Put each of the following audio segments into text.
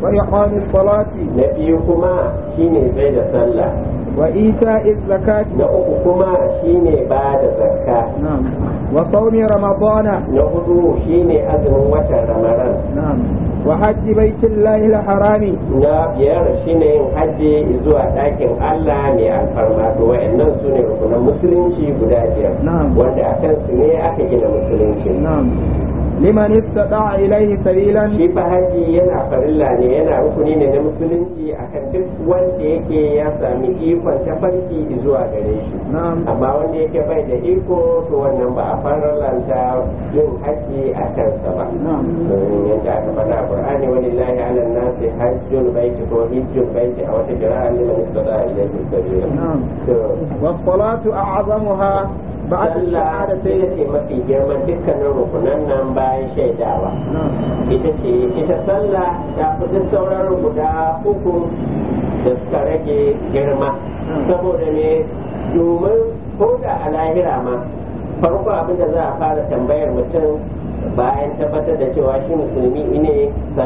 وإقام الصلاة na biyu kuma shine bai da sallah, وإيتاء الزكاة na uku kuma shine ba da zakka, نعم وصوم رمضان na hudu shine azumin watan ramadan, نعم وحج بيت الله الحرام na biyar shine yin hajji zuwa ɗakin Allah ne alfarma. To wa'annan su ne rukunan musulunci guda biyar نعم wanda a kansu ne aka gina musulunci. نعم لمن استطاع إليه سبيلا Shi fa haji yana farilla ne, yana rukuni ne na musulunci akan duk wanda yake ya sami ikon tafarki zuwa gare shi. نعم Amma wanda yake bai da iko to wannan ba a farallanta yin haji a kansa ba. نعم domin yadda aka faɗa a Qur'ani walillahi 'alan nasi hajjul baiti ko hijjul baiti a wata qira'a liman istata'a ilayhi sabila. نعم To والصلاة أعظمها بعد sallah الشهادتين ita ce mafi girman dukkanin rukunan nan bayan shaidawa. نعم ita sallah ta fi duk sauran guda uku da suka rage girma. Saboda ne domin ko da a lahira ma farko abin da za a fara tambayar mutum bayan tabbatar da cewa shi musulmi ne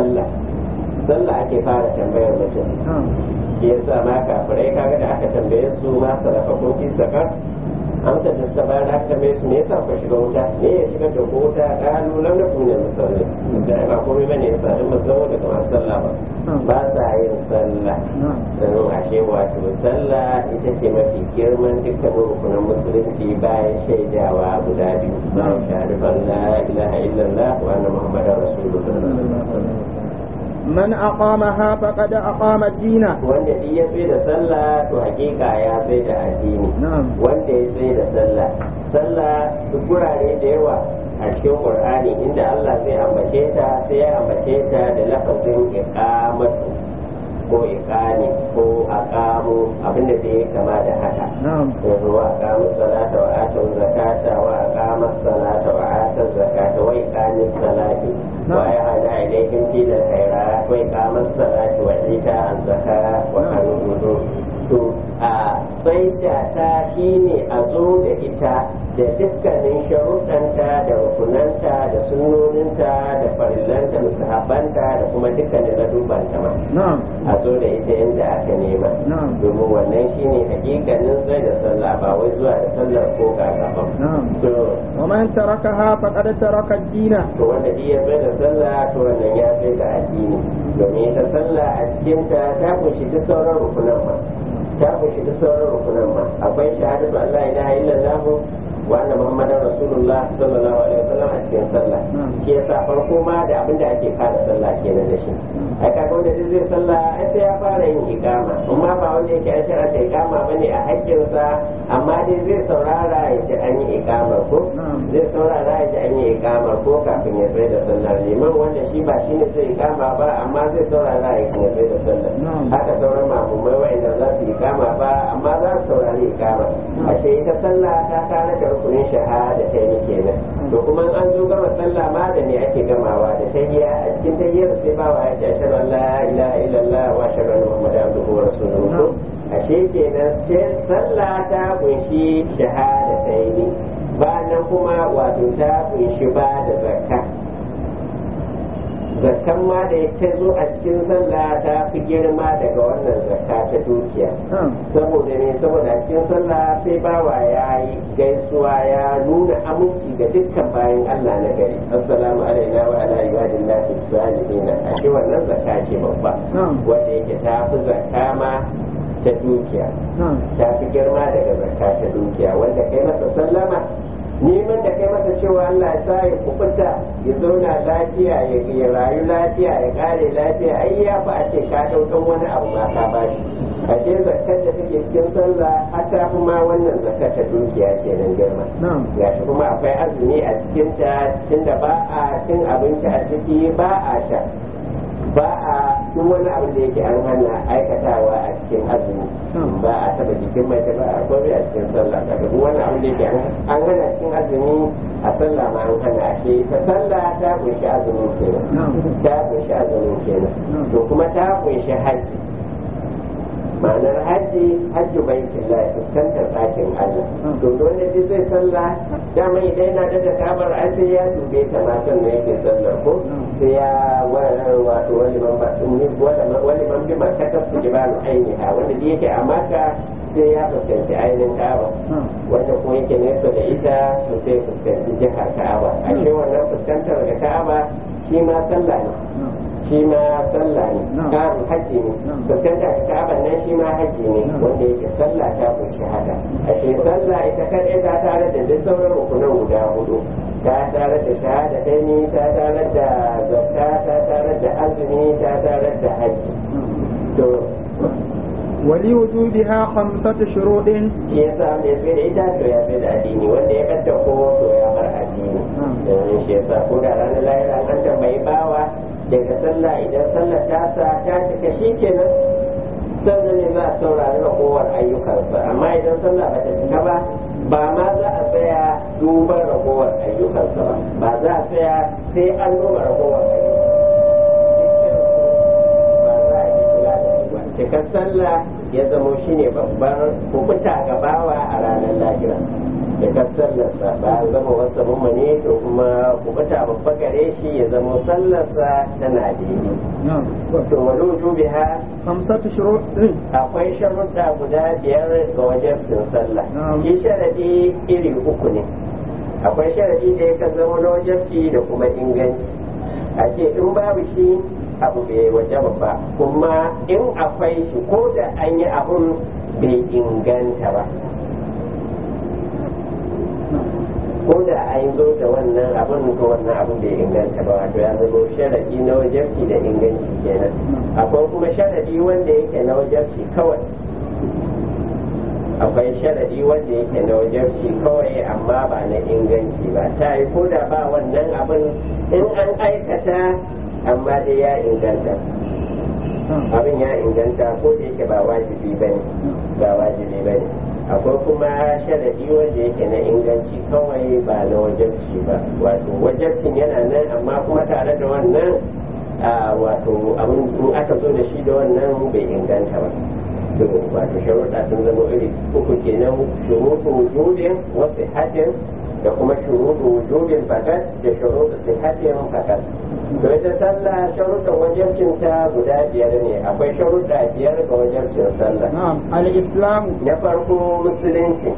sallah ake fara tambayar mutum. نعم Shi yasa ma kafirai kaga da aka tambaye su ma sarrafa ko fi sakar amsa da suka bayar aka tambaye su me yasa ku shiga wuta me ya shiga da ku wuta kalu lam nakun min musallin da ba komai bane yasa in ba zama daga masu sallah ba sa yin sallah. نعم dan ashe wato sallah ita ce mafi girman dukkan rukunan musulunci bayan shaidawa guda biyu bayan sharifan la ilaha illallah wa anna muhammadar rasulullah. من أقامها فقد أقام الدين wanda duk ya tsaye da sallah to hakika ya tsaye da addini. نعم Wanda ya tsaye da sallah duk gurare da yawa a cikin Qur'ani inda Allah zai ambace ta sai ya ambace ta da lafazin iqamatu ko iqani ko aqamu abinda da ya kama da haka. نعم yanzu wa aqamu salata wa atu zakata wa aqama salata wa atu zakata wa iqani salati wa yahda ilayhim fil khairat wa iqama salati wa ita zakata wa anudu. To a tsaida ta shine a zo da ita da dukkanin sharuɗanta da rukunanta da sunnoninta da farillanta musahabanta da kuma dukkanin ladubanta ma نعم a zo da ita yadda aka nema. نعم domin wannan shine hakikanin tsaye da sallah ba wai zuwa da sallar ko kaka ba. نعم to ومن تركها فقد ترك الدين to wanda duk ya tsaye da sallah to wannan ya tsaye da addini domin ita sallah a cikinta ta kunshi duk sauran rukunan ma akwai shahadatu an la ilaha illallah wa anna muhammadar rasulullah sallallahu alaihi wasallam a cikin sallah. Shi yasa farko ma da abin da ake fara sallah kenan da shi. ai kaga wanda duk zai sallah ai sai ya fara yin iqama amma ba wanda yake an sharata iqama bane a haƙƙinsa amma dai zai saurara ya ji an yi iqamar ko zai saurara ya ji an yi iqamar ko kafin ya tsaye da sallah. Liman wanda shi ba shine zai iqama ba amma zai saurara ya kuma tsaye da sallah. Haka sauran mamumai wa'anda za su iqama ba amma za su saurari iqama. Ashe ita sallah ta tare da rukunin shahada ta yi kenan. To kuma an zo gama sallah ma da ne ake gamawa da tahiyya a cikin tahiyyar sai bawa ya ce ashhadu an la ilaha illallah wa ashhadu anna muhammadan abduhu wa rasuluhu. Ashe kenan sai sallah ta kunshi shahada ta yi bayan kuma wato ta kunshi ba da zakka. Zakkan ma da ta zo a cikin sallah ta fi girma daga wannan zakka ta dukiya. Saboda ne saboda a cikin sallah sai bawa ya yi gaisuwa ya nuna aminci ga dukkan bayan Allah na gari. Assalamu alaina wa ala ibadillahi salihin. A shi wannan zakka ce babba wanda yake ta fi zakka ma ta dukiya. Ta fi girma daga zakka ta dukiya wanda kai masa sallama neman da kai masa cewa Allah ya sa ya kubuta ya zauna lafiya ya rayu lafiya ya kare lafiya ai ya fi a ce ka daukan wani abu ma ka bashi. A ce zakkar da take cikin sallah har ta fi ma wannan zakkar ta dukiya kenan girma. Ya shi kuma akwai azumi a cikin ta tunda ba a cin abinci a ciki ba a sha ba a duk wani abin da yake an hana aikatawa a cikin azumi ba a taba jikin mai ba a komai a cikin sallah kaga duk wani abin da yake an hana cikin azumi a sallah ma an hana ake ta sallah ta kunshi azumin kenan ta kunshi azumin kenan to kuma ta kunshi haji ma'anar hajji bai killa fuskantar ɗakin Allah to wanda duk zai sallah dama idan yana da kamar sai ya dube ta ma sannan yake sallar ko sai ya wato wani man ba wani man bi makatar su jibalu ainiha wanda da yake a maka sai ya fuskanci ainihin ka'aba wanda kuma yake nesa da ita to sai fuskanci jihar ka'aba a ce wannan fuskantar da ka'aba shi ma sallah ne shi ma sallah ne ƙarin haji ne fuskanta da ka'aba nan shi ma haji ne wanda yake sallah ta kunshi haka a ce sallah ita kaɗai ta tare da duk sauran rukunan guda hudu ta tare da shahada ɗani ta tare da zakka ta tare da azumi ta tare da haji to ولوجودها 5 شروط shi yasa wanda ya da ita to ya da addini wanda ya kanta ko to ya bar addini domin shi yasa ko da ranar lahira an tambayi bawa daga sallah idan sallar ta cika shi kenan sannan ne za a saurari ragowar ayyukansa amma idan sallah ba ta cika ba ma za a tsaya duban ragowar ayyukansa ba za a tsaya sai an duba ragowar ayyukansa ba za a yi kula da su ba cikar sallah ya zamo shi ne babbar hukunta ga bawa a ranar lahira cikar sallarsa ba a zama wasu mummune to kuma hukunta babba gare shi ya zamo sallarsa tana daidai to wani wujubi ha 5 شروط akwai sharuɗa guda 5 ga wajen sallah shi sharadi iri 3 ne akwai sharadi da yakan zama na wajabci da kuma inganci a ce in babu shi abu bai wajaba ba kuma in akwai shi ko da an yi abun bai inganta ba ko da an zo da wannan abun ko wannan abun bai inganta ba wato ya zama sharadi na wajabci da inganci kenan akwai kuma sharadi wanda yake na wajabci kawai akwai sharadi wanda yake na wajabci kawai amma ba na inganci ba ta yi ko da ba wannan abun in an aikata amma dai ya inganta abin ya inganta ko da yake ba wajibi ba ne akwai kuma sharadi wanda yake na inganci kawai ba na wajabci ba wato wajabcin yana nan amma kuma tare da wannan wato abin aka zo da shi da wannan bai inganta ba wato sharuɗa sun zama iri 3 kenan shuruɗu wujudin wasu hatin da kuma shuruɗu wujudin fakat da shuruɗu sihatin fakat to ita sallah sharuɗan wajibcin ta guda 5 ne akwai sharuɗa 5 ga wajibcin sallah نعم الإسلام na farko musulunci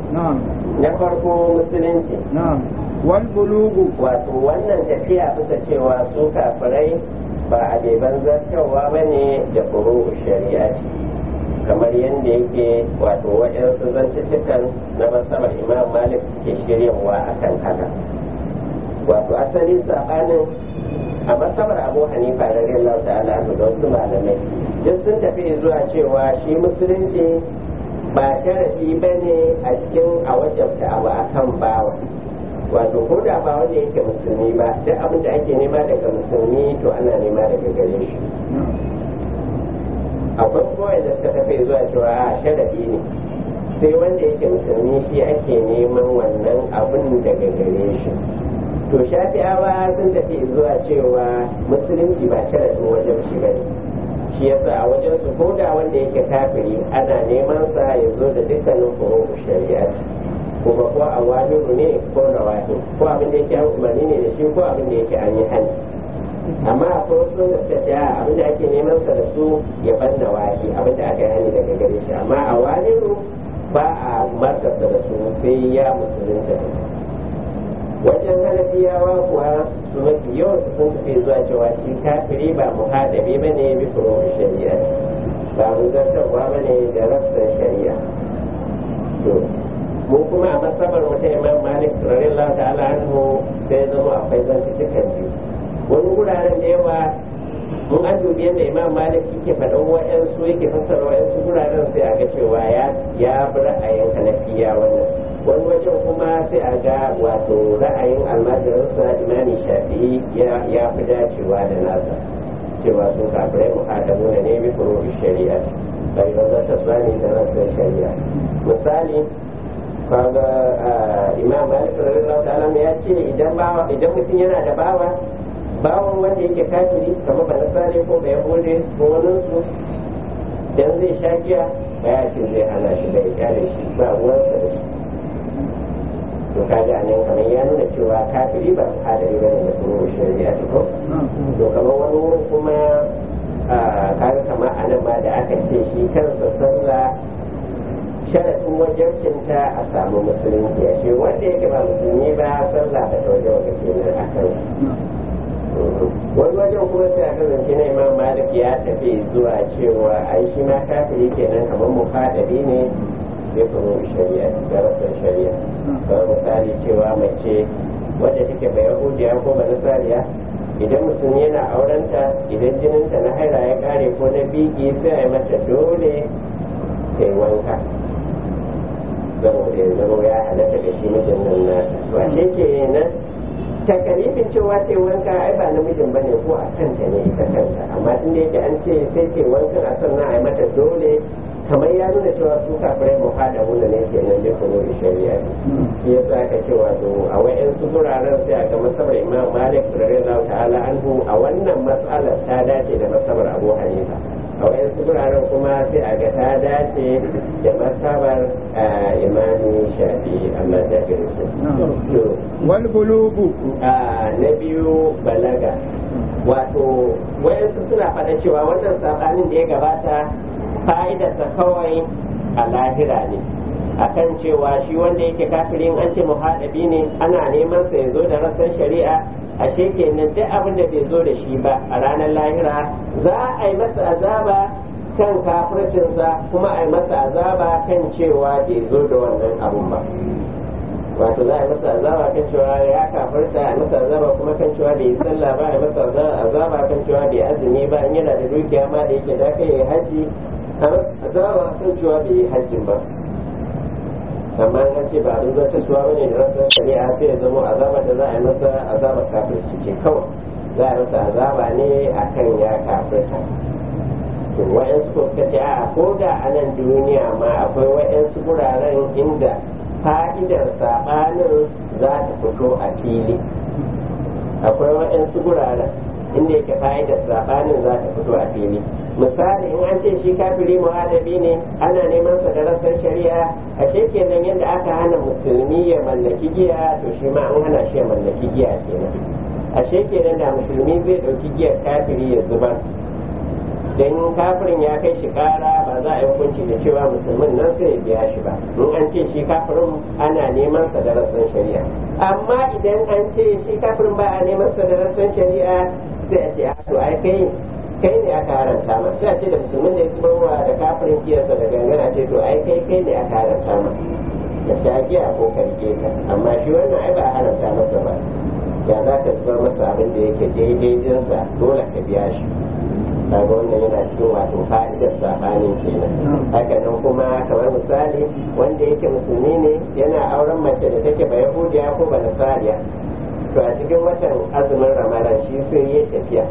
نعم والبلوغ wato wannan tafiya bisa cewa su kafirai ba a beban zartarwa ba ne da furu shari'a kamar yadda yake wato waɗansu zantuttukan na masabar imam malik ke shiryawa akan haka wato asali saɓanin a masabar abu hanifa da radiyallahu ta'ala da wasu malamai duk sun tafi zuwa cewa shi musulunci ba sharadi ba ne a cikin a wajabta abu a kan bawa wato ko da ba wanda yake musulmi ba duk abin da ake nema daga musulmi to ana nema daga gare shi akwai kuma da suka tafi zuwa cewa a sharadi ne sai wanda yake musulmi shi ake neman wannan abin daga gare shi to shafi'awa sun tafi zuwa cewa musulunci ba sharadin wajen shi ba ne shi yasa a wajen su ko da wanda yake kafiri ana neman sa ya zo da dukkanin furu'u shari'a kuma ko a wajibu ne ko na wajibu ko abin da yake an umarni ne da shi ko abin da yake an yi hani amma akwai wasu da suka ce abin da ake neman sa da su ya banna waji abin da aka yi hani daga gare shi amma a wajibu ba a martaba da su sai ya musulunta wajen hanafiyawa kuwa su mafi yawan su sun tafi zuwa cewa shi kafiri ba muhadabi ba ne bi furu'u shari'a ba zartarwa ba ne da rafsan shari'a to mu kuma a masabar wata imam malik radiyallahu ta'ala anhu sai zama akwai zantukan biyu wani wuraren da yawa mun an dubi yadda imam malik yake faɗin wa'yansu yake fassara wa'yansu wuraren sai a ga cewa ya bi ra'ayin hanafiya wannan wani wajen kuma sai a ga wato ra'ayin almajiransa imami shafi'i ya fi dacewa da nasa cewa sun kafirai muhadamu ne bi furu'u shari'a bai ba za ta tsani da rasar shari'a misali kaga imam malik radiyallahu ta'ala ya ce idan mutum yana da bawan wanda yake kafiri kamar ba nasare ko ba yahude ko wani su dan zai sha giya ba ya ce zai hana shi da ya kyale shi ba ruwansa da shi to kaga nan kamar ya nuna cewa kafiri ba hadari ba ne da kuma shari'a ko to kamar wani wurin kuma da aka ce shi kansa sallah sharaɗin wajabcinta a samu musulunci a shi wanda yake ba musulmi ba sallah ba ta wajen wata kenan a kan wani wajen kuma sai a kasance na imam malik ya tafi zuwa cewa ai shi ma kafiri kenan kamar muhadari ne sai kuma shari'a da rasar shari'a kamar misali cewa mace wadda take bai yahudiya ko ba nasariya idan mutum yana aurenta idan jininta na haira ya kare ko na biki sai a yi mata dole ta yi wanka saboda ya zama ya halatta da shi mijin nan nata ba shi ke nan takalifin cewa ta yi wanka ai ba namijin bane ko a kanta ne ita kanta amma tun da yake an ce sai ta yi wankan a sannan a yi mata dole kamar ya nuna cewa su kafirai muhada wanda ne ke nan da kuma da shari'a shi ya sa ka ce wato a wayan su guraren sai a ga masabar imam malik radiyallahu ta'ala anhu a wannan mas'alar ta dace da masabar abu hanifa a wayan su guraren kuma sai a ga ta dace da masabar imami shafi Allah da gare su wal bulugu na biyu balaga wato wayan su suna faɗa cewa wannan sabanin da ya gabata fa'idarsa kawai a lahira ne akan cewa shi wanda yake kafirin an ce muhadabi ne ana neman sa ya zo da rassan shari'a ashe kenan duk abin da bai zo da shi ba a ranar lahira za a yi masa azaba kan kafircinsa kuma a yi masa azaba kan cewa bai zo da wannan abun ba wato za a yi masa azaba kan cewa ya kafirta a masa azaba kuma kan cewa bai yi sallah ba a yi masa azaba kan cewa bai azumi ba in yana da dukiya ma da yake da kai haji azaba kan cewa bai yi hajjin ba amma an ce ba abin zata suwa bane da rasa shari'a sai ya zama azaba da za a yi masa azaba kafirci ce kawai za a yi masa azaba ne akan ya kafirta to wa'yansu ko suka ce a ko da a nan duniya ma akwai wa'yansu guraren inda fa'idar saɓanin za ta fito a fili akwai wa'yansu guraren inda yake fa'idar saɓanin za ta fito a fili misali in an ce shi kafiri muhadabi ne ana neman sa da rasar shari'a ashe kenan yadda aka hana musulmi ya mallaki giya to shi ma an hana shi ya mallaki giya kenan ashe kenan da musulmi zai ɗauki giyar kafiri ya zubar dan kafirin ya kai shi kara ba za a yi hukunci da cewa musulmin nan sai ya biya shi ba in an ce shi kafirin ana neman sa da rasar shari'a amma idan an ce shi kafirin ba a neman sa da rasar shari'a sai a ce a to ai kai ne aka haranta ma sai a ce da musulmin da ya zubarwa da kafirin kiyarsa da gangan a ce to ai kai ne aka haranta ma da shagiya ko karke ka amma shi wannan ai ba a haranta masa ba ya za ka zubar masa abin da yake daidai jinsa dole ka biya shi kaga wannan yana cikin wato fa'idar sabanin kenan haka nan kuma kamar misali wanda yake musulmi ne yana auren mace da take ba yahudiya ko ba nasariya to a cikin watan azumin ramadan shi sai ya tafiya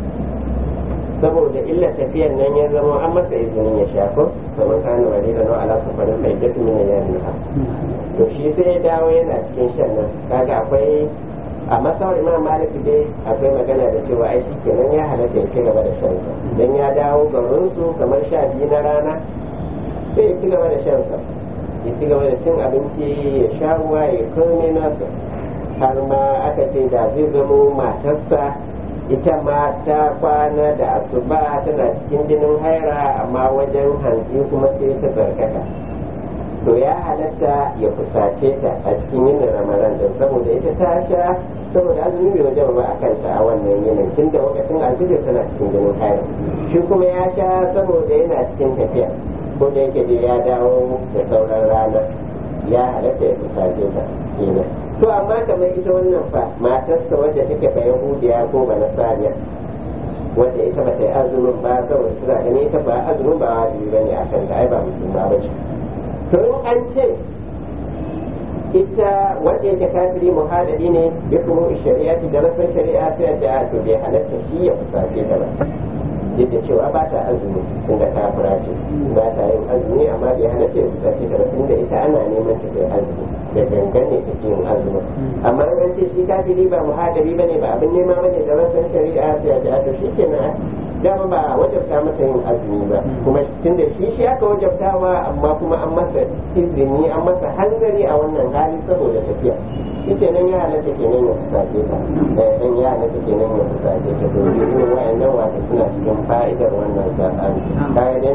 saboda illa tafiyan nan ya zama an masa izinin ya shafo kamar kanu wani da nawa ala safarin mai dafi mina ya nuna to shi sai ya dawo yana cikin shan nan kaga akwai a masawar imam malik dai akwai magana da cewa ai shi kenan ya halatta ya ci gaba da shan sa dan ya dawo garin su kamar 12 na rana sai ya ci gaba da shan sa ya ci gaba da cin abinci ya sha ruwa ya kome nasa har ma aka ce da zai zamo matarsa ita ma ta kwana da asuba tana cikin jinin haira amma wajen hantsi kuma sai ta zarkata to ya halatta ya fusace ta a cikin yin ramadan din saboda ita ta sha saboda azumi bai wajen ba a kanta a wannan yinin tun da lokacin alfijir tana cikin jinin haira shi kuma ya sha saboda yana cikin tafiya ko da yake da ya dawo da sauran rana ya halatta ya fusace ta kenan to amma kamar ita wannan fa matarsa wadda take ba yahudiya ko ba nasariya wadda ita ba ta yi azumin ba saboda suna ganin ita ba azumin ba wajibi ba ne a kanta ai ba musulma ba ce to in an ce ita wadda yake kafiri muhadabi ne ya kuma shari'a da rasan shari'a sai a ce a to bai halatta shi ya fusace ta ba duk da cewa ba ta azumi tun da kafira ce ba ta yin azumi amma bai halatta ya fusace ta ba tun da ita ana neman ta kai azumi da gangan ne take yin azumi amma an ce shi kafiri ba muhadabi bane ba abin nema bane da rasan shari'a sai a ce a to shi kenan dama ba a wajabta masa yin azumi ba kuma tun da shi aka wajabtawa amma kuma an masa izini an masa hanzari a wannan hali saboda tafiya shi kenan ya halatta kenan ya fusace ta dan ya halatta kenan ya fusace ta to irin wa'annan wato suna cikin fa'idar wannan sabani kayan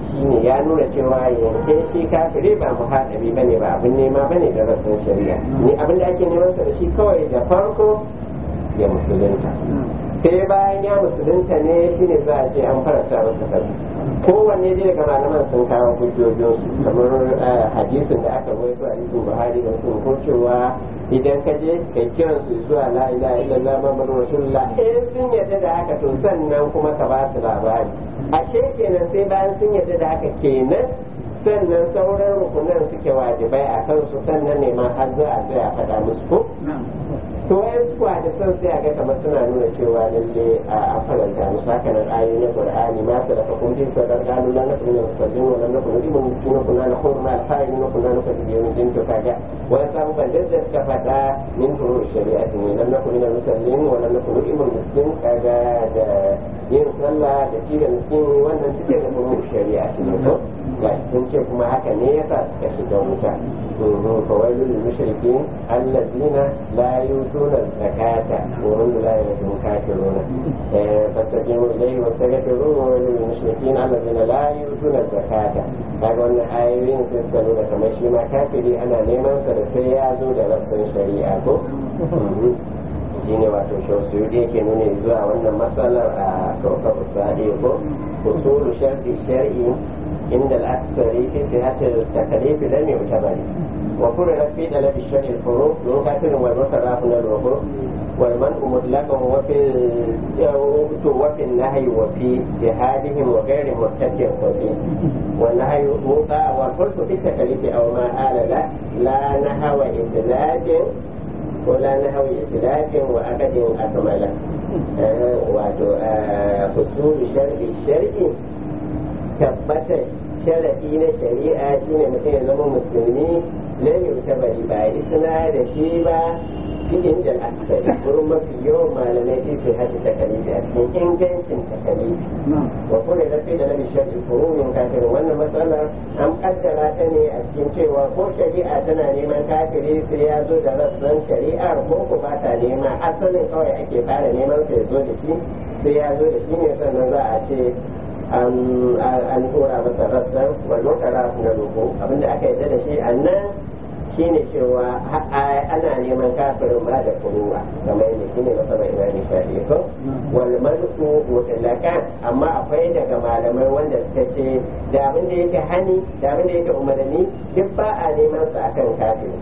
shine ya nuna cewa yanke shi kafiri ba muhadabi bane ba abin nema bane da rasul shari'a ni abin da ake neman sa da shi kawai da farko ya musulunta sai bayan ya musulunta ne shine za a ce an faranta masa kasu kowanne dai daga malaman sun kawo hujjojinsu kamar hadisin da aka rawaito a cikin Buhari da sun ko cewa idan ka je kai kiran su zuwa la ilaha illallah muhammadur rasulullah sun yadda da haka to sannan kuma ka ba su labari ashe kenan sai bayan sun yadda da haka kenan sannan sauran rukunan suke wajibai a kansu sannan ne ma har za a tsaya faɗa musu ko to wayan kuwa da son sai a ga kamar suna nuna cewa lalle a faranta musu haka nan ayoyi na qur'ani ma ta da kun ji sadar galu lan na kuma musallin wa lan na kuma ibn kina kuna na hurma al-fa'il na kuna na kuma yin din to kaga wani sabu ban da suka faɗa min furu shari'ati ne lan na kuma musallin wa lan na kuma ibn muslim kaga da yin sallah da shi da muslim wannan suke da furu shari'ati ne to ga sun ce kuma haka ne yasa suka shiga wuta فويل للمشركين الذين لا يؤتون الزكاة وهم لا يؤتون كافرون فاستقيموا إليه واستغفروه وويل للمشركين الذين لا يؤتون الزكاة kaga wannan ayoyin sun sanu da kamar shi ma kafiri ana neman sa da sai ya zo da rassan shari'a ko shine wato shausuri yake nuna zuwa wannan matsalar a kawkar usadi ko usulu shar'i عند الأكثر في صحة التكاليف لم يعتبر وفرض في طلب الشرع الفروق منكسر والمسرع من الوقوع والمنع مطلقا وفي النهي وفي جهادهم وغير مرتكب وفي والنهي موقع والفرق في التكاليف أو ما آل له لا نهو إطلاق ولا نهو إطلاق وأكد أكمله وحصول شرع الشرع tabbatar sharaɗi na shari'a shine mutum ya zama musulmi lam yutabari ba yi suna da shi ba cikin da al'akari wurin mafi yawan malamai sai su haɗu takalifi a cikin ingancin takalifi wa kuma da sai da nabi shari'i furumin kafirin wannan matsalar an kaddara ta ne a cikin cewa ko shari'a tana neman kafiri sai ya zo da rassan shari'ar ko ko ba ta nema asalin kawai ake fara neman sai ya zo da shi sai ya zo da shi ne sannan za a ce an tura masa rassan wannan kara na roƙo abinda aka yi da shi a nan shine cewa ana neman kafirin ba da furuwa kamar yadda shine masaba imani shafi ko wal malku mutlaqan amma akwai daga malamai wanda suka ce da abin da yake hani da abin da yake umarni duk ba a neman sa akan kafiri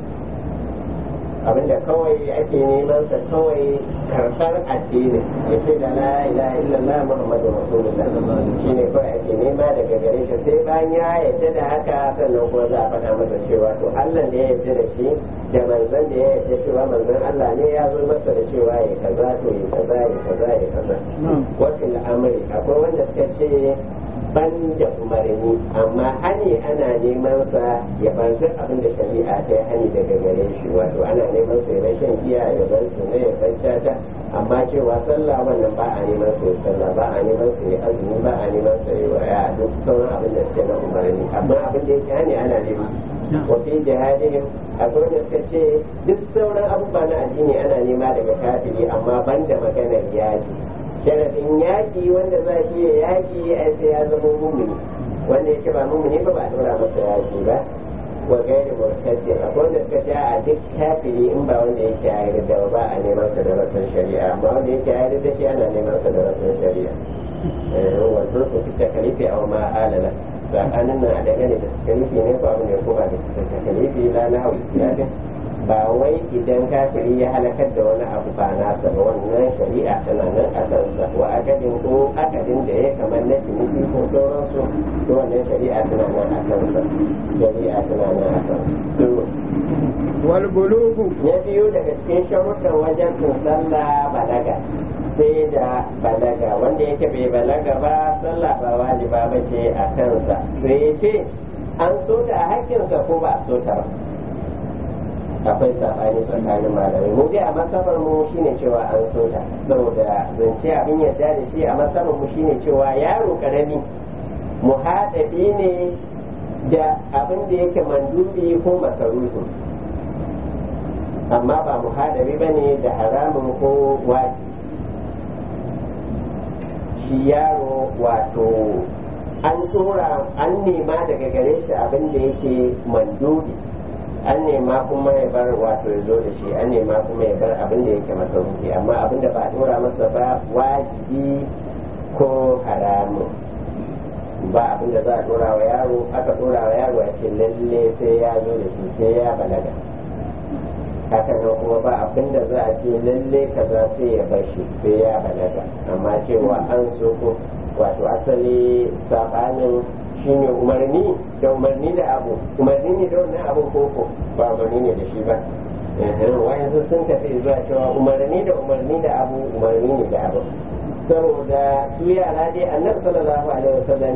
abinda kawai ake neman sa kawai karɓar addini ya ce da la ilaha illallah muhammadu rasulullah shine kawai ake nema daga gare shi sai bayan ya yarda da haka sannan kuma za a faɗa masa cewa to Allah ne ya yarda da shi da manzon da ya yarda cewa manzon Allah ne ya zo masa da cewa ya kaza to ya kaza ya kaza ya kaza wasu al'amari akwai wanda suka ce ban da umarni amma hani ana neman sa ya bar duk abin da shari'a ta yi hani daga gare shi wato ana neman sa ya shan giya ya bar su ne ya bar tata amma cewa sallah wannan ba a neman sa ya sallah ba a neman sa ya azumi ba a neman sa ya waya duk sauran abin da suke na umarni amma abin da yake hani ana neman wafi jihadihim akwai wanda suka ce duk sauran abubuwa na addini ana nema daga kafiri amma ban da maganar yaji sharadin yaƙi wanda za shi ya yaƙi a sai ya zama mumuni wanda yake ba mumuni ba ba a dora masa yaƙi ba wa gairi murtaddi akwai wanda suka ce a duk kafiri in ba wanda yake ya da ba a neman sa da rasar shari'a amma wanda yake ya da shi ana neman sa da rasar shari'a wanda su fi takalifi a ma alala tsakanin nan a dangane da takalifi ne ko abu ne ko ba da takalifi la na hau islamiyya ba wai idan kafiri ya halakar da wani abu ba nasa ba wannan shari'a tana nan a kansa wa akadin ko akadin da ya kamar na ciniki ko sauransu to wannan shari'a tana nan a kansa shari'a tana nan a kansa wal bulugu na biyu daga cikin sharuɗan wajen sallah balaga sai da balaga wanda yake bai balaga ba sallah ba wajiba ba ce a kansa sai ce an so ta a hakkinsa ko ba a so ta ba akwai sabani tsakanin malamai mu dai a masabar mu shine cewa an so ta saboda zance abin yadda da shi a masabar mu shine cewa yaro karami muhadabi ne da abin da yake mandubi ko masarufi amma ba muhadabi bane da haramun ko wajibi shi yaro wato an nema daga gare shi abin da yake mandubi, an nema kuma ya bar wato ya zo da shi, an nema kuma ya bar abin da yake makaruhi, amma abin da ba a dora masa ba wajibi ko haramun ba abin da za a dora wa yaro, aka dora wa yaro a ce lalle sai ya zo da shi sai ya balaga. haka nan kuma ba abin da za a ce lalle kaza sai ya bar shi sai ya balaga, amma cewa an so ko wato asali sabanin shine umarni da umarni da abu, umarni ne da wannan abin koko ba umarni ne da shi ba. wayansu sun tafi zuwa cewa umarni da abu umarni ne da abu, saboda su yara dai annabi sallallahu alaihi wasallam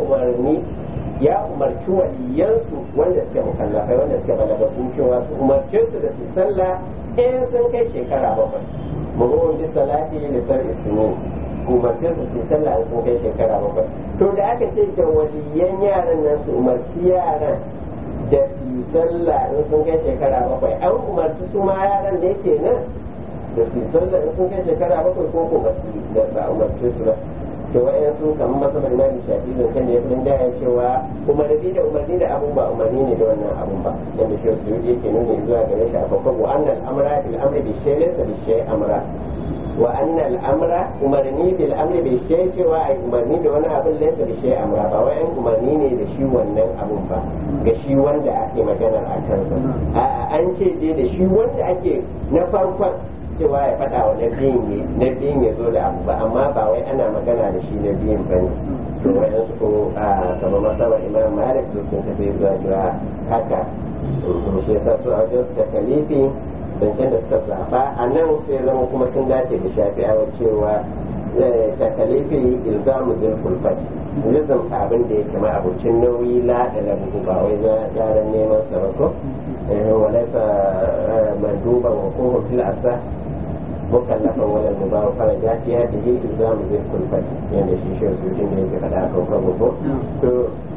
ya umarci waliyansu wanda suke mukallafai wanda suke balagatu cewa su umarce su da su sallah in sun kai shekara 7. mu'min bi salati li sar'i sunnah, umarce su su sallah in sun kai shekara 7. to da aka ce da waliyan yaran nan su umarci yaran da su sallah in sun kai shekara 7, an umarci su ma yaran da yake nan da su sallah in sun kai shekara 7 ko ba su da ba umarce su ba. to wa'yan su kamar masabar na shafi zancen da ya fi daya cewa umarni da abu ba umarni ne da wannan abun ba, yadda shi wasu yake nuna zuwa gare shi a babban wa annal amra bil amri bi shay laysa bi shay amra, wa annal amra umarni bil amri bi shay cewa ai umarni da wani abin laysa bi shay amra ba wai umarni ne da shi wannan abun ba ga shi wanda ake maganar a kansa. a'a an ce dai da shi wanda ake na farkon cewa ya faɗa wa na biyun ya zo da abu ba, amma ba wai ana magana da shi na biyun ba ne. to wayan su ko a kamar masabar imam malik su sun tafi zuwa jira haka, shi yasa su a wajen da kalifi zancen da suka zaɓa a nan sai zama kuma sun dace da shafi'awar cewa ta kalifi ilzamu zil kulfat, nizam abin da ya kama abincin nauyi la da labu ba wai na yaran neman sarako walaisa manduban wa kuma fil asa mukallafan wala mubarak fara jafiya da yin ilzamu zai kulfat, yadda shi su jin da yake faɗa kan kwabo ko to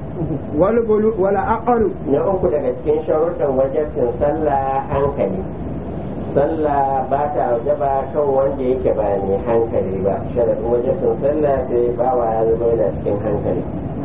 wala aqalu na uku daga cikin sharuɗan wajibcin sallah hankali. sallah ba ta wajaba kan wanda yake ba mai hankali ba, sharadin wajibcin sallah sai bawa ya zama yana cikin hankali.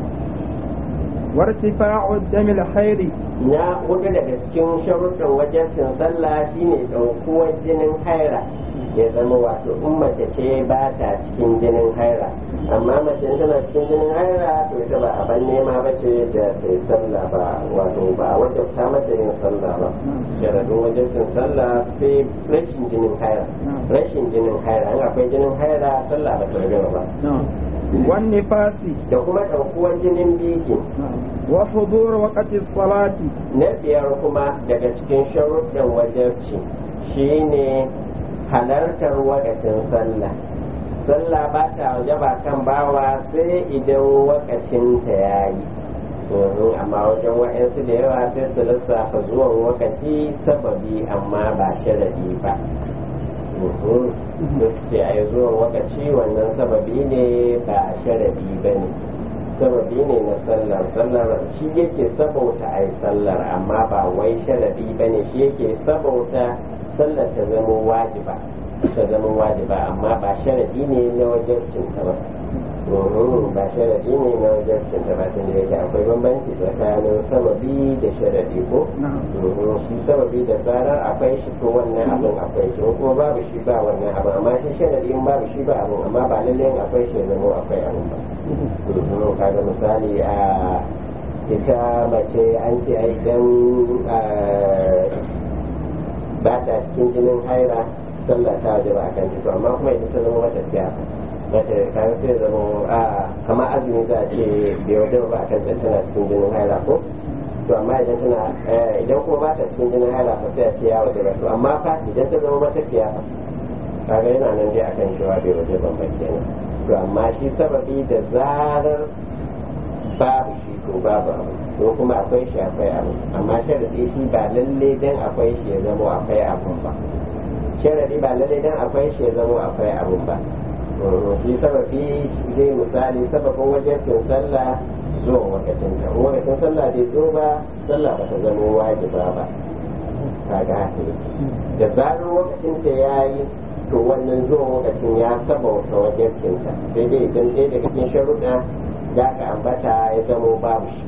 wartifa'u damil khairi na hudu daga cikin sharuɗan wajibcin sallah shine ɗaukuwar jinin haira, ya zama wato in mace ce ba ta cikin jinin haira, amma mace tana cikin jinin haira to ita ba a ban nema ba ce da ta yi sallah ba, wato ba wajen ta mata yin sallah ba. sharadun wajen sallah sai rashin jinin haira, in akwai jinin haira sallah ba ta rage ba. wani fasi da kuma ɗaukuwar jinin biki wa hudur waqti salati. na biyar kuma daga cikin sharuɗan wajibci shine halartar wakacin sallah. sallah ba ta wajaba kan bawa sai idan wakacin ta yayi, amma wajen wa'yansu da yawa sai su lissafa zuwan wakaci sababi amma ba sharadi ba. ce a yi zuwan wakaci wannan sababi ne ba sharadi ba ne, sababi ne na sallar shi yake sabauta a yi sallar amma ba wai sharadi ba ne, shi yake sabauta sallar ta zama wajiba amma ba sharadi ne na wajibcin ta ba. ba sharadi ne na wajibcin ta ba, tun da yake akwai bambanci tsakanin sababi da sharadi ko shi sababi da zarar akwai shi to wannan abin akwai shi, kuma babu shi ba wannan abin, amma shi sharadi in babu shi ba abin, amma ba lallai akwai shi zama akwai abin ba. kaga misali a ita mace an ce idan ba ta cikin jinin haira sallah ta wajaba a kan to amma kuma idan ta zama mata siyasa mace kayan sai zama kamar azumi za a ce bai wajaba ba a kan tana cikin jinin haira ko to amma idan kuma ba ta cikin jinin haira fa sai a ce ya wajaba to amma fa idan ta zama mata siyasa kaga yana nan dai akan cewa bai wajaba ba kenan. to amma shi sababi da zarar babu shi to babu abu, ko kuma akwai shi akwai abu, amma sharadi shi ba lalle dan akwai shi ya zama akwai abun ba, sharadi ba lalle dan akwai shi ya zama akwai abun ba. shi sababi zai misali sababin wajen sallah zuwa wakacin ta, wakacin sallah bai zo ba sallah ba ta zama wajiba ba. kaga da zarar wakacin ta yayi to wannan zuwa lokacin ya sabauta wajibcinta, sai dai idan ɗaya daga cikin sharuɗa da aka ambata ya zamo babu shi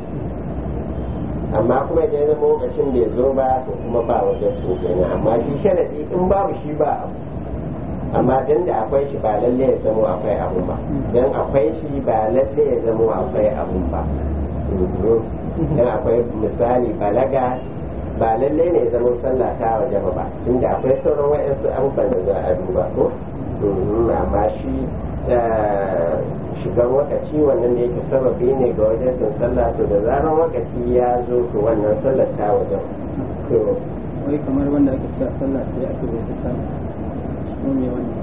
amma kuma idan ya zama lokacin bai zo ba to kuma ba wajen su kenan amma shi sharadi in babu shi ba abu amma dan da akwai shi ba lalle ya zama akwai abu ba dan akwai shi ba lalle ya zama akwai abu ba dan akwai misali balaga ba lalle ne zama sallah ta waje ba tunda akwai sauran wa'ansu abubuwan da za a duba ko amma shi shigar wakaci wannan da yake sababi ne ga wajen sun sallah to da zarar wakaci ya zo to wannan sallar ta wajen to wai kamar wanda ake cewa sallah sai ake bai ta sallah shi ne wannan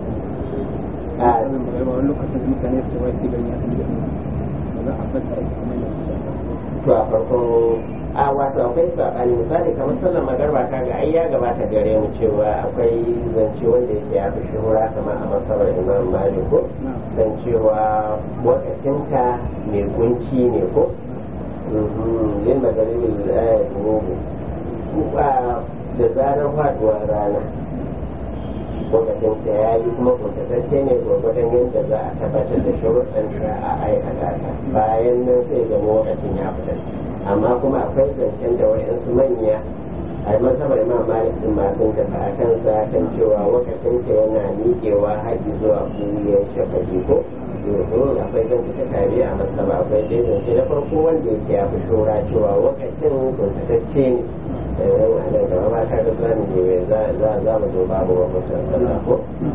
a wani lokacin mutane su wai sigan ya fi da za a fata aiki kamar da to a farkon a wato akwai sabani misali kamar sallar magarba kaga ai ya gabata gare mu cewa akwai zance wanda yake ya fi shuhura kamar a masarar imam malik ko dan cewa wakacinka mai kunci ne ko yin magaribin zunubu da zarar faduwar rana lokacin da ya yi kuma kuntatacce ne gwagwadon yadda za a tabbatar da sharuɗan da a aikata ta bayan nan sai zama lokacin ya fita amma kuma akwai zancen da wayansu manya a masabar imam malik din ma sun tafi a kansa kan cewa lokacin ta yana miƙewa haƙi zuwa kuliyar shafaji ko akwai zance ta tare a masaba akwai dai zance na farko wanda yake ya fi shura cewa lokacin kuntatacce ne a nan gaba ba ta ga zani ne za mu zo babu wa mutum sallah ko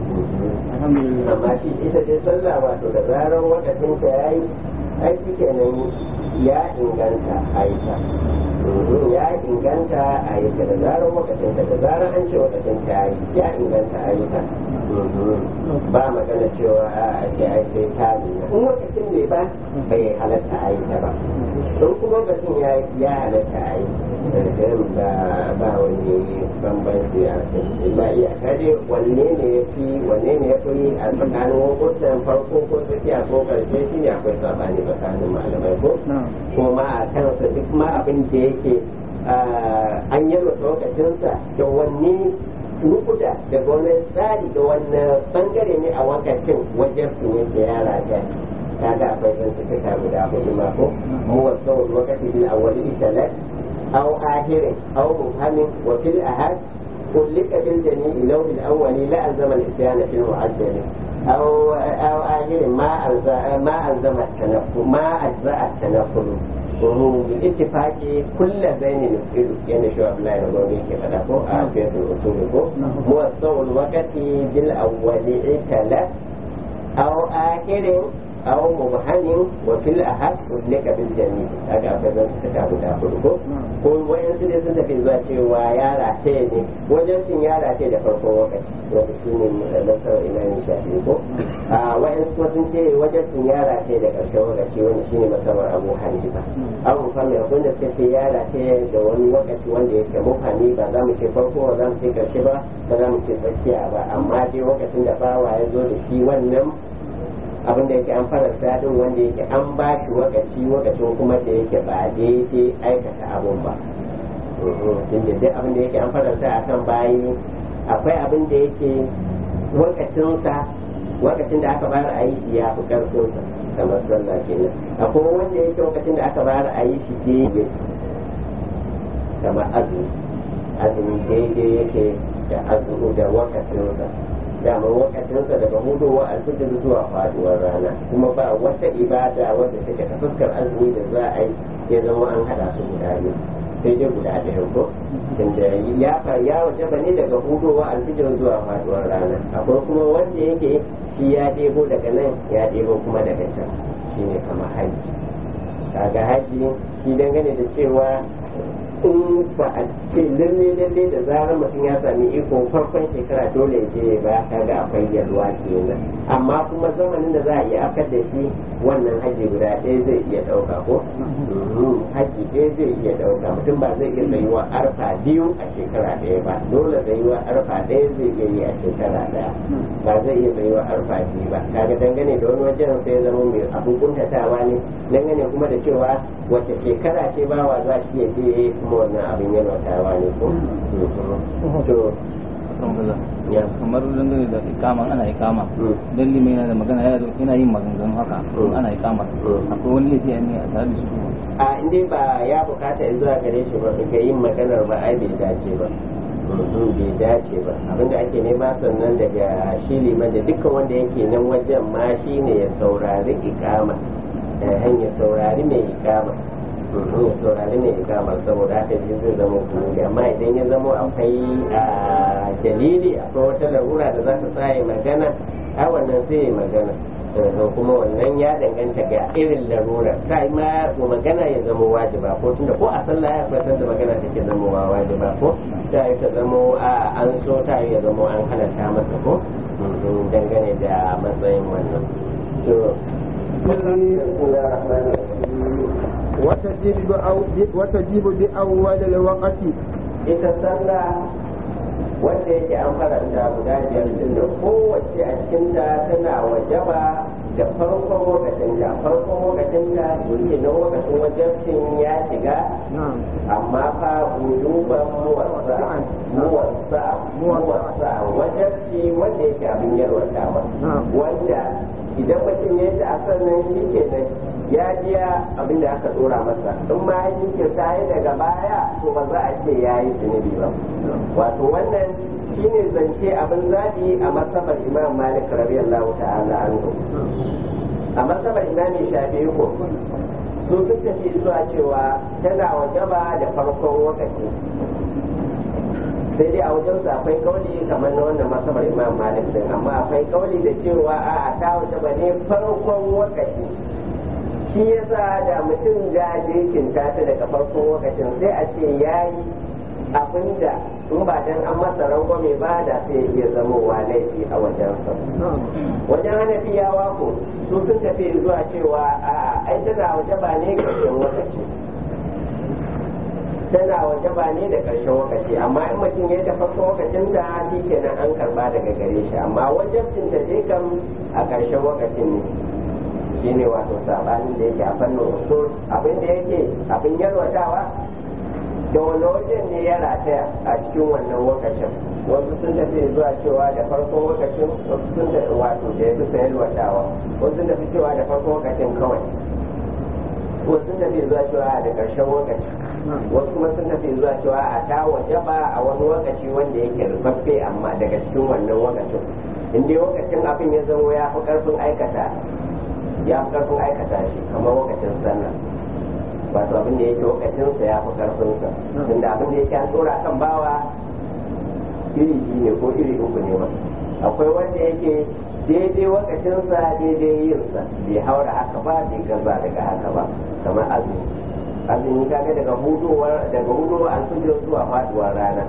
amma shi ita dai sallah wato da zarar lokacin ta yayi aiki kenan ya inganta aisha ya inganta aisha da zarar lokacin ta da zarar an ce lokacin ta yayi ya inganta aisha ba magana cewa a ce ai sai ta nuna in lokacin ne ba bai halatta aisha ba don kuma lokacin ya halatta aisha ba wani bambanci a cikin ba iya kare wanne ne ya fi a tsakanin lokutan farko ko tsakiya ko karshe shi ne akwai sabani tsakanin malamai ko kuma a kansa duk ma abin da yake an yi lokacinsa da wanne nukuda daga wani tsari da wani bangare ne a wakacin wajen su ne da yara ta kaga akwai zantuka guda hudu ma ko mu wasu wakati bil awwali isalat أو آخر أو مبهم وفي الأحد كلك بالجميع لو بالأول لا ألزم الإتيان في المعدل أو آخر ما ألزم التنفل ما أجزاء التنفل بالاتفاق كل بين نفعل يعني شو أبلا يقولون كيف تقول آخر الأصول موسع الوقت بالأول عتلة أو آخر أو مبهم وفي الأحد لك بالجميع هذا أفضل كتاب داخله كل وين سيد في ذات ويارا تاني وجدت يارا تاني فرق وقت وبسني مثل إمام الشافعي وين سيد وجدت يارا تاني فرق وقت ونسيني مثل أبو حنيفة أو مفهم يقول سيد يارا تاني دون وقت وين كمفهمي بعد ما تفرق وذا تكشفه بعد ما تفسيره أما دي وقت دفع ويزول في ونم abin da yake an faranta din wanda yake an ba shi wakacin kuma da yake ba daidai aikata abun ba tunda duk abin da yake an faranta a kan bayi akwai abin da yake wakacin da aka bayar a yi shi ya fi karfinsa kamar sallah kenan akwai wanda yake wakacin da aka bayar a yi shi daidai kamar azumi daidai yake da azumi da wakacinsa dama wakatinsa daga hudowa alfijir zuwa faduwar rana kuma ba wata ibada wadda take ta fuskar azumi da za a yi ya zama an hada su guda biyu sai dai guda ɗaya ko tunda ya waje ba ne daga hudowa alfijir zuwa faduwar rana akwai kuma wanda yake shi ya ɗebo daga nan ya ɗebo kuma daga can shine kamar haji kaga haji shi dangane da cewa in ba a ce lalle da zarar mutum ya sami iko farkon shekara dole ya je ba kaga akwai yalwa kenan amma kuma zamanin da za a iya afkar da shi wannan haji guda ɗaya zai iya ɗauka ko haji ɗaya zai iya ɗauka mutum ba zai iya tsayuwa arfa biyu a shekara ɗaya ba dole tsayuwa arfa ɗaya zai iya yi a shekara ɗaya ba zai iya tsayuwa arfa biyu ba kaga dangane da wani wajen sai zama mai abin kuntatawa ne dangane kuma da cewa wace shekara ce bawa za shi ya je kuma wannan abin yalwatawa ne ko to kan kaza kamar dangane da ikama ana ikama dan limai yana da magana yana yin maganganun haka ana ikama akwai wani laifi ne a tare da su a inda ba ya bukata zuwa gare shi ba ga yin maganar ba ai bai dace ba bai dace ba abinda ake nema sannan daga shi liman da dukkan wanda yake nan wajen ma shi ne ya saurari ikama ya saurari mai ikama ya saurari mai ikama saboda haka shi zai zama kuma amma idan ya zama akwai dalili akwai wata larura da za ta tsaye magana a wannan sai magana kuma wannan ya danganta ga irin larura ta yi ma magana ya zama wajiba ko tunda ko a sallah ya fatar da magana take zama wajiba ko ta yi ta zama an so ta yi ya zama an halatta masa ko dangane da matsayin wannan to وتجيب بأول الوقت ita sallah wanda yake an faranta guda biyar din da kowace a cikin ta tana wajaba da farkon lokacin da yake na lokacin wajabcin ya shiga amma fa wujuban muwassa wajabci wanda yake abin yarwatawa wanda idan mutum ya yi a sannan shi ke nan ya biya abin da aka dora masa in ma ya jinkirta yi daga baya to ba za a ce ya yi zunubi ba wato wannan shine zance abin zaɓi a masabar imam malik radiyallahu ta'ala anhu a masabar imam shafi'i ko su duk tafi zuwa cewa tana wajaba da farkon lokaci sai dai a wajen su akwai kauli kamar na wannan masabar imam malik din amma akwai kauli da cewa a ta wajaba ne farkon lokaci shi yasa da mutum ga jirkin ta daga farkon lokacin sai a ce ya yi abinda in ba dan an masa rangwame ba da sai ya iya zamowa laifi a wajensa wajen hanafiyawa ko su sun tafi zuwa cewa ai tana wajaba ne ƙarshen lokaci tana wajaba ne da ƙarshen lokaci amma in mutum ya ta farkon lokacin da shi kenan an karba daga gare shi amma wajabcin ta dai kam a ƙarshen lokacin ne shine wato sabanin da yake a fannin usul abin da yake abin yarwatawa da wani wajen ne ya rataya a cikin wannan lokacin wasu sun tafi zuwa cewa da farkon lokacin wasu sun tafi wato da ya fi yarwatawa wasu sun tafi cewa da farkon lokacin kawai wasu sun tafi zuwa cewa da ƙarshen lokacin wasu kuma sun tafi zuwa cewa a ta wajaba a wani lokaci wanda yake rufaffe amma daga cikin wannan lokacin in dai lokacin abin ya zama ya fi ƙarfin aikata shi kamar lokacin sallah wato abin da yake lokacinsa ya fi karfinsa tunda abin da yake an tsora kan bawa iri biyu ne ko iri uku ne ba akwai wanda yake daidai lokacinsa daidai yinsa bai haura haka ba bai gaza daga haka ba kamar azumi kaga daga hudowa alfijir zuwa faduwar rana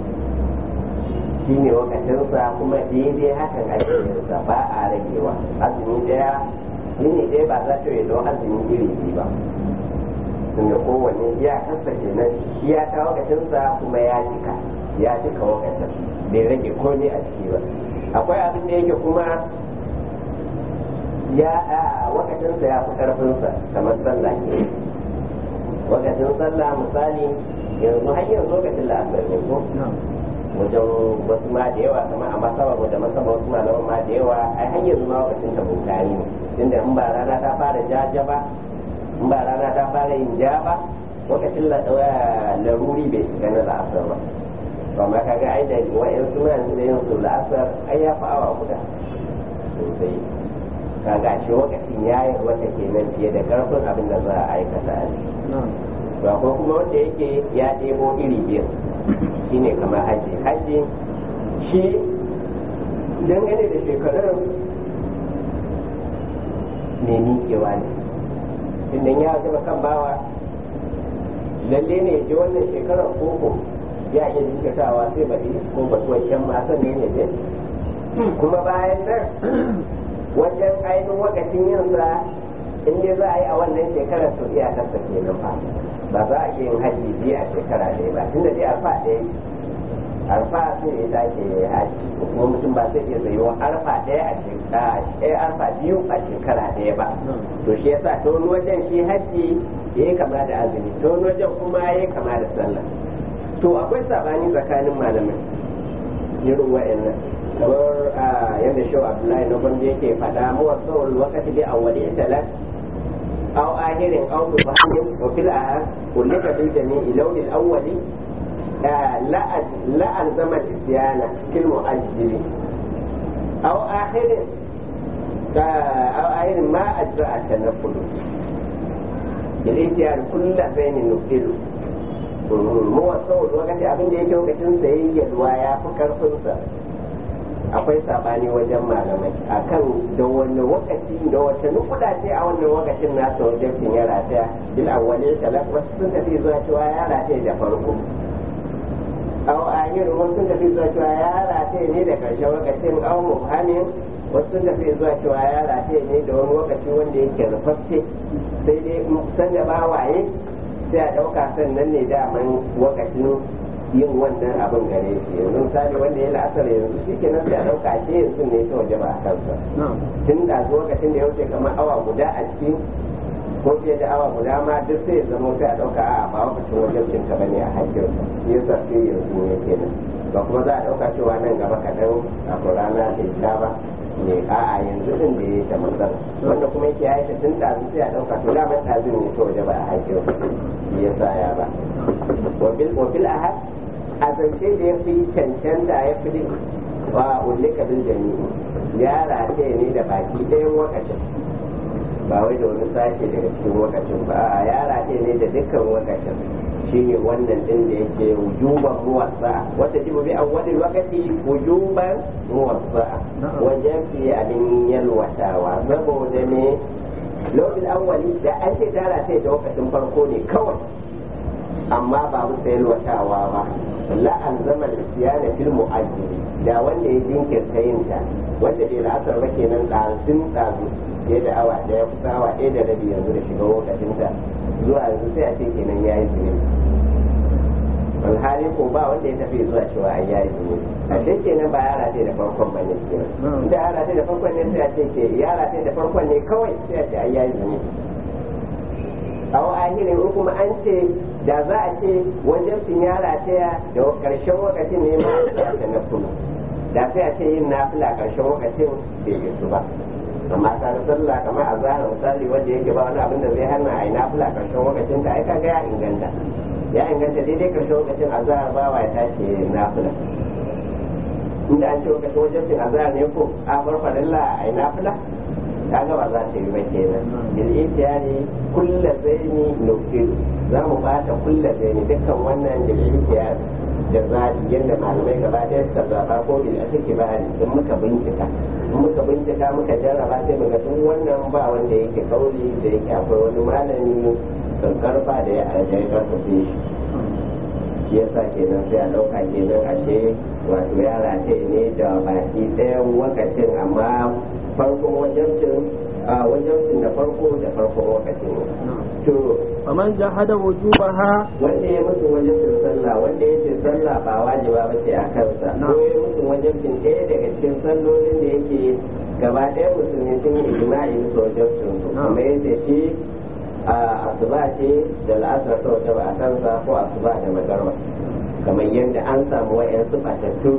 shine lokacinsa kuma daidai hakan ake yinsa ba a ragewa azumi daya yini ɗaya ba za ta yi don azumin iri biyu ba tunda kowanne ya kasa kenan ya ta wakacinsa kuma ya cika wakacin bai rage komai a ciki ba akwai abin da yake kuma ya wakacinsa ya fi karfinsa kamar sallah ke wakacin sallah misali yanzu har yanzu lokacin la'asar ne ko wajen wasu ma da yawa kamar a masaba da masaba wasu malaman ma da yawa ai har yanzu ma wakacin ta bukari ne tunda in ba rana ta fara jaja ba in ba rana ta fara yin ja ba lokacin laruri bai shiga na la'asar ba ba ma kaga ai da wa'in suna da yin su la'asar ai ya fi awa guda sosai kaga shi lokacin ya yi wata kenan fiye da karfin abin da za a aikata ne ba ko kuma wanda yake ya ɗebo iri biyu shine kamar hajji shi dangane da shekarun mai miƙewa ne inda ya zama kan bawa lalle ne ya je wannan shekarar koko ya iya jinkatawa sai baɗi ko batuwan shan masan ne ne kuma bayan nan wajen ainihin wakacin yinsa in dai za a yi a wannan shekarar to iya kasa kenan fa ba za a ke yin hajji biyu a shekara ɗaya ba tunda dai alfa ɗaya arfa sai ya dace haji kuma mutum ba zai iya tsayuwa arfa ɗaya a shekara arfa biyu a shekara ɗaya ba to shi yasa ta wani wajen shi haji ya yi kama da azumi ta wani wajen kuma ya yi kama da sallah to akwai sabani tsakanin malamai irin wa'annan kamar yadda shi Abdullahi na gwamnati yake faɗa muwassawul wakati bi awwali talat aw ahirin aw bi fahmin wa fil ahad kullaka bil jami'i law bil awwali la alzama isyana fil mu'ajjili aw ahirin ma ajra'a tanafful bil ihtiyar kullu bainin nuqilu muwassawul wakati abin da yake lokacin sayayya ruwa ya fi karfinsa akwai sabani wajen malamai akan da wani lokaci da wata nukuda ce a wannan lokacin nasa wajen cin ya rataya bil awwali talak wasu sun tafi zuwa cewa ya rataya da farko aw ahiru wasu sun tafi zuwa cewa ya rataya ne da karshen lokacin aw mubhamin wasu sun tafi zuwa cewa ya rataya ne da wani lokaci wanda yake rufaffe sai dai san da bawaye sai a dauka sannan ne daman lokacin yin wannan abin gare shi yanzu misali wanda ya la'asar yanzu shi ke nan sai a ɗauka ce yanzu ne ta waje ba a kansa tun da lokacin da ya wuce kamar awa guda a ciki ko fiye da awa guda ma duk sai ya zama sai a ɗauka a ba wakacin wajen cin ka bane a hakkinsa shi yasa sai yanzu ne kenan ba kuma za a ɗauka cewa nan gaba kaɗan a rana ta yi ba ne a'a yanzu din da ya ta matsala wanda kuma yake ya yi tun ɗazu sai a ɗauka to daman ɗazun ne ta waje ba a hakkinsa shi yasa ya ba wabil ahad a zance da ya fi cancanta ya fi wa ulika bil jami'i ya rataye ne da baki ɗayan wakacin ba wai da wani sashe daga cikin wakacin ba a ya rataye ne da dukkan wakacin shine wannan din da yake wujuban muwassa wata jibu bi awwalil waqti wujuban muwassa wajen fi abin yalwatawa saboda me lawil awwali da an ce ta rataye da wakacin farko ne kawai amma ba musa yalwatawa ba la an zama siyana fil mu'ajjil da wanda ya jinkirta yin ta wanda bai la'asar ba kenan ɗazun fiye da awa ɗaya kusa awa ɗaya da rabi yanzu da shiga lokacin ta zuwa yanzu sai a ce kenan ya yi zunubi alhali ko ba wanda ya tafi zuwa cewa an yayi zunubi a ce kenan ba yara ce da farkon ba ne kenan inda yara ce da farkon ne sai a ce ke yara ce da farkon ne kawai sai a ce an yayi zunubi a ahirin in kuma an ce da za a ce wajen sun yara ta da karshen lokacin ne ma a ta na kula da sai a ce yin nafila karshen lokacin bai yi su ba amma ta da sallah kamar a zahar misali wanda yake ba wani abin da zai hana a yi nafila karshen lokacin ta aika ga ya inganta daidai karshen lokacin a zahar ba wa ya tashi nafila inda an ce lokacin wajen sun a zahar ne ko a farfarilla a yi nafila kaga ba za ta yi ba kenan bil ihtiyari kullu zaini nufilu za mu bata kullu zaini dukkan wannan bil ihtiyari da zaɓi yadda malamai gaba ɗaya suka zaɓa ko bil asiki ba in muka bincika muka jarraba sai muga duk wannan ba wanda yake kauli da yake akwai wani malami karfa da ya karfafe shi yasa kenan sai a ɗauka kenan ashe wato yara ce ne da baki ɗayan wakacin amma farkon wajen da farko wakacin to faman jahada wujubaha wanda ya mutu wajen sallah wanda ya ce sallah ba wajiba ba ce a kansa ko ya mutu wajen ɗaya daga cikin sallolin da yake gaba ɗaya musulmi sun yi ijma'i bisa wajen sun kuma yace shi asuba ce da la'asar ta wata ba a kansa ko asuba da magarba kamar yadda an samu wa'yansu fatattu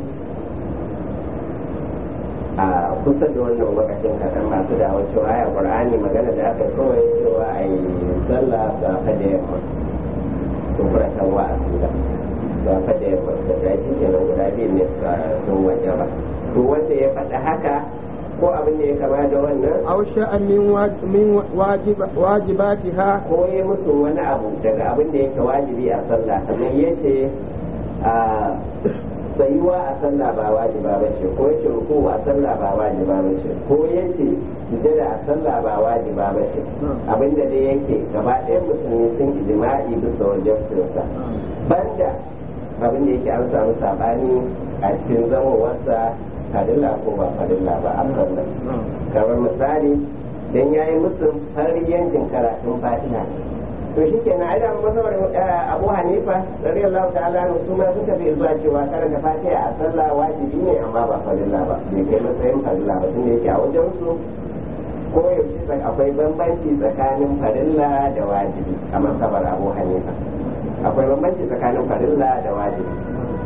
a kusa da wannan lokacin kaɗan masu da wacce aya ƙur'ani magana da aka kawai cewa a yi sallah ba fa da yamma sun furatan wa a sula ba fa da yamma da ta yi kenan guda biyu ne sun waje ba to wanda ya faɗa haka ko abin da ya kama da wannan aw sha'an min wajibatiha ko ya musu wani abu daga abin da yake wajibi a sallah kamar yace a tsayuwa a sallah ba wajiba ba ce ko yace ruku a sallah ba wajiba ba ce ko yace sujada a sallah ba wajiba ba ce abinda dai yake gaba ɗaya musulmi sun ijma'i bisa wajen sunsa banda abin da yake an samu sabani a cikin zamowarsa fadilla ko ba fadilla ba a sallah kamar misali dan yayi musu har yankin karatun fatiha to shi ke na aida masabar Abu Hanifa radiyallahu ta'ala anhu su ma suka fi zuwa cewa karanta fatiha a sallah wajibi ne amma ba farilla ba bai kai matsayin farilla ba tunda yake a wajen su ko yaushe akwai bambanci tsakanin farilla da wajibi a masabar Abu Hanifa akwai bambanci tsakanin farilla da wajibi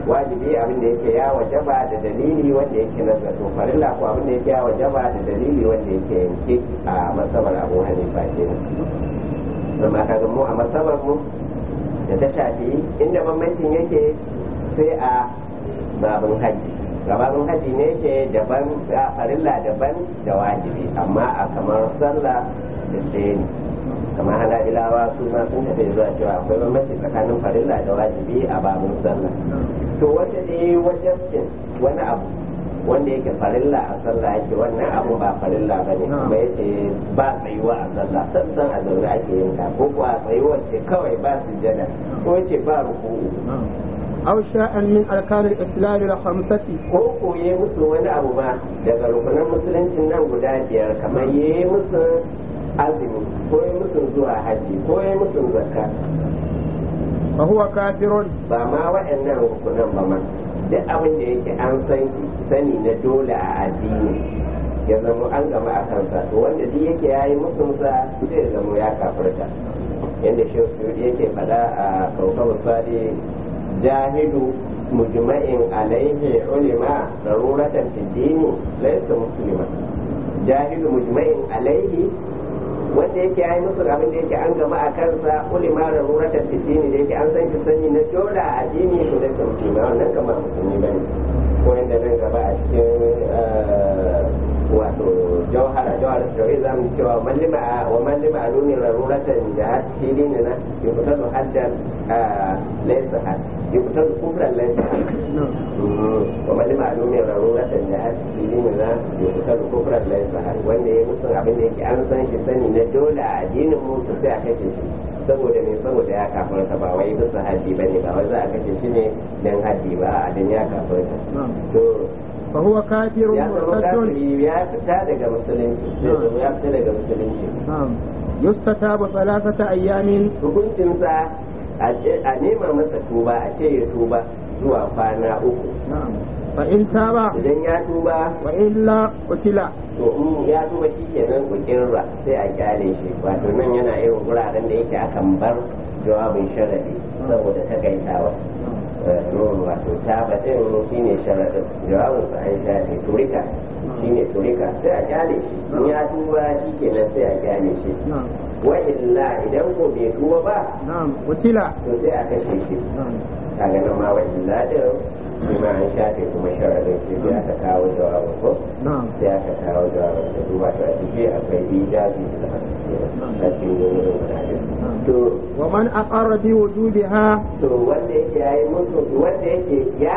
wajibi abin da yake ya wajaba da dalili wanda yake na zato farilla ko abin da yake ya wajaba da dalili wanda yake yanke a masabar Abu Hanifa kenan amma kaga mu a masabar mu da ta shafi inda bambancin yake sai a babin haji babin haji ne yake daban farilla daban da wajibi amma a kamar sallah da sai kamar hanabilawa su ma sun tafi zuwa cewa akwai bambanci tsakanin farilla da wajibi a babin sallah to wanda ne wajen wani abu wanda yake farilla a sallah yake wannan abu ba farilla ba ne kuma yace ba tsayuwa a sallah sannan a zaune ake yin ta ko kuwa tsayuwar ce kawai ba sujjada ko yace ba ruku'u أو شيئا من أركان الإسلام الخمسة ko koye musu wani abu ba daga rukunan musuluncin nan guda biyar kamar yayi musu azumi ko yayi musu zuwa haji ko yayi musu zakka فهو كافر ba ma waɗannan rukunan ba ma duk abin da yake an san sani na dole a addini ya zama an gama a kansa to wanda duk yake yayi musunsa zai zama ya kafirta yadda shi yake faɗa a kawkawar sadi jahidu mujma'in alaihi ulima daruratan fi dini laysa muslima jahidu mujma'in alaihi wanda yake yayi musu abin da yake an gama a kansa ulima daruratan fi dini da yake an san shi sani na dole a addini to laysa muslima wannan kamar musulmi bane ko yanda nan gaba a cikin wato jawhara da za mu cewa wa mallima a nuni raruratan da har shi dini na yukutar da haddan laisa had yukutar da kufran laisa had wa mallima a nuni raruratan da har shi dini na yukutar da kufran laisa had wanda ya musu abin da yake an san shi sani na dole a addinin mu to sai a kashe shi saboda ne saboda ya kafarta ba wai bisa haddi bane ba wai za a kashe shi ne dan haddi ba a dan ya kafarta to فهو كافر مرتد ya fita daga musulunci يستتاب 3 أيام hukuncinsa a nema masa tuba a ce ya tuba zuwa kwana 3 فإن تاب idan ya tuba وإلا قتل to in ya tuba shi kenan ku kirra sai a kyale shi wato nan yana irin wuraren da yake akan bar jawabin sharadi saboda takaitawa wato taba din shine sharadin jawabin sa an shafe turika shine turika sai a kyale shi in ya tuba shi kenan sai a kyale shi wa illa idan ko bai tuba ba qutila to sai a kashe shi kaga nan ma wa illa din shi ma an shafe kuma sharadin shi sai aka kawo jawabin ko sai aka kawo jawabin da duba to a ciki akwai ijazi da a cikin to wa man aqarra bi wujudiha to wanda yake yayi musu wanda yake ya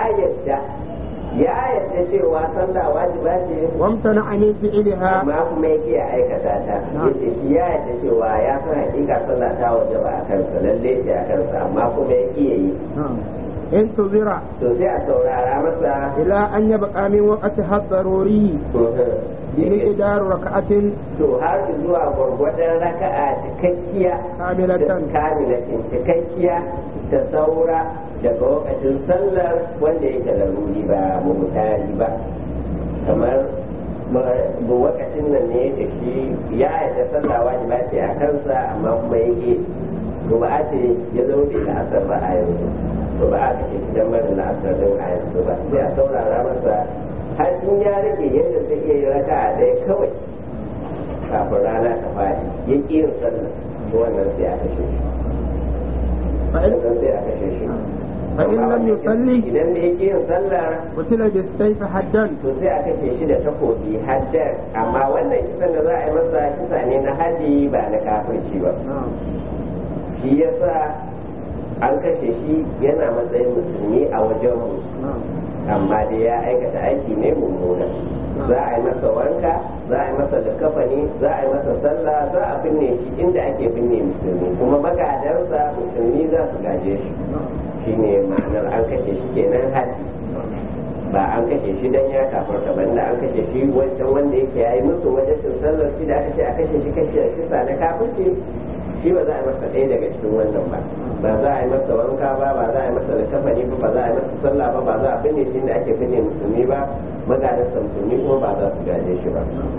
yadda cewa sallah wajiba ce wamtana an fi'liha amma kuma yake ya aikata ta yace shi ya yadda cewa ya san hakika sallah ta wajaba a kansa lalle ce a kansa amma kuma yake yi in tuzira to sai a saurara masa ila an yabqa min waqti hadaruri yin idar raka'atin to har zuwa gwargwadon raka'a cikakkiya kamilatan cikakkiya ta saura daga lokacin sallar wanda yake laruri ba mutari ba kamar lokacin nan ne da shi ya yadda sallah wajiba ce a kansa amma kuma yake ba ce ya zo bai la'asar ba a yanzu ba a kashe shi don barin la'asar din a yanzu ba sai a saurara masa har in ya rage yadda zai iya yi raka a ɗaya kawai kafin rana ta faɗi ya ƙi yin sallah to wannan sai a kashe shi sai a kashe shi فإن لم يصلي idan da ya ƙi yin sallah قتل بالسيف حدا to sai a kashe shi da takobi haddan amma wannan kisan da za a yi masa kisa ne na haji ba na kafirci ba shi yasa an kashe shi yana matsayin musulmi a wajen mu amma dai ya aikata aiki ne mummuna za a yi masa wanka za a yi masa likafani za a yi masa sallah za a binne shi inda ake binne musulmi kuma magadansa musulmi za su gaje shi shine ma'anar an kashe shi kenan haji ba an kashe shi dan ya kafarta ba da an kashe shi wancan wanda yake yayi musu wajen sallar shi da aka ce a kashe shi kisa na kafirci shi ba za a yi masa ɗaya daga cikin wannan ba ba za a yi masa wanka ba ba za a yi masa likafani ba ba za a yi masa sallah ba ba za a binne shi da ake binne musulmi ba magadansa musulmi kuma ba za su gaje shi ba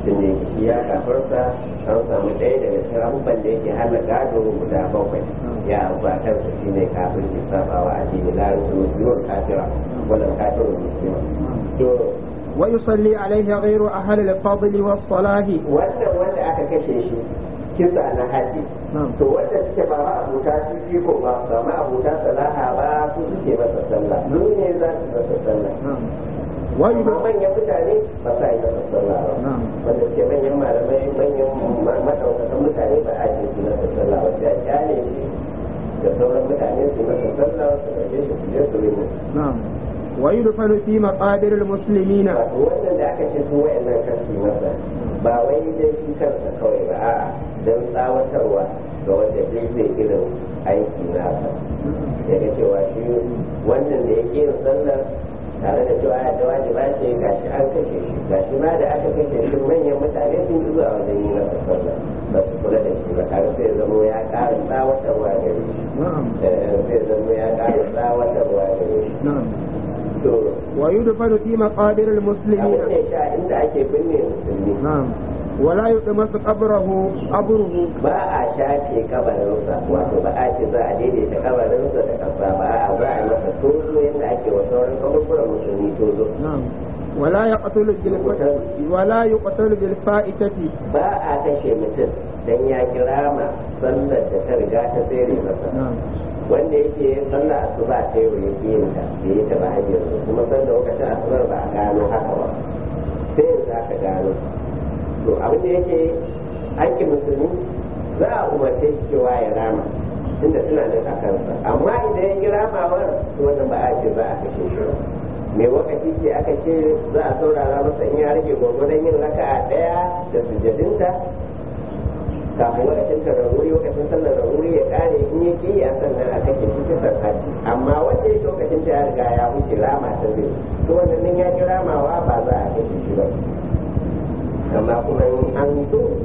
tun da yake ya kafarsa an samu ɗaya daga cikin abubuwan da yake hana gado guda 7 ya abu a kansa shi ne kafin ki sabawa a dini larin musulman kafira wannan kafirin musulman to ويصلي عليه غير أهل الفضل والصلاح wannan wanda aka kashe shi kisa na haji to wanda suke ba ma'abuta su fi ko ba ma'abuta salaha ba su suke masa sallah su ne za su masa sallah amma manyan mutane ba sa yi masa sallah ba wanda suke manyan malamai manyan madaukakan mutane ba a ce su masa sallah ba sai a kyale shi da sauran mutane su masa sallah su ɗauke shi su je su rinna ويدفن في مقابر المسلمين wannan da aka ce su wayannan kashi masa ba wai dai shi kansa kawai ba a'a don tsawatarwa ga wanda zai irin aiki nasa ya ga cewa shi wannan da ya yin sallar tare da cewa ya da wajiba ce gashi an kashe shi gashi ma da aka kashe shi manyan mutane sun yi zuwa wajen yi masa sallar ba su kula da shi ba tare sai zama ya ƙara tsawatarwa gare shi sai zama ya ƙara tsawatarwa gare shi ويدفن في مقابر المسلمين نعم ولا يطمس قبره ba a shafe kabarinsa wato ba a ce za a daidaita kabarinsa da kasa ba a za a masa tozo yadda ake wa sauran kaburburan musulmi tozo ولا يقتل بالفائتة ba a kashe mutum dan ya kira ma sallar da ta riga ta tsere masa wanda yake sallar asuba ta yau ya ke yin ta da ya taba hajjiyar su kuma san da lokacin asubar ba a gano haka ba sai yanzu aka gano to abin da yake aikin musulmi za a umarce shi cewa ya rama tunda suna nan a kansa amma idan ya kira mawar wannan ba a ce za a kashe shi ba mai wakati ce aka ce za a saurara masa in ya rage gwagwadon yin raka'a daya da sujadinta kafin lokacin tararruri lokacin sallar rarruri ya kare in ya ke yi a sannan a kake shi kisan haji amma wanda ya lokacin ta ya riga ya wuce rama ta zai to wannan nan ya ki ramawa ba za a kashe shi ba amma kuma an so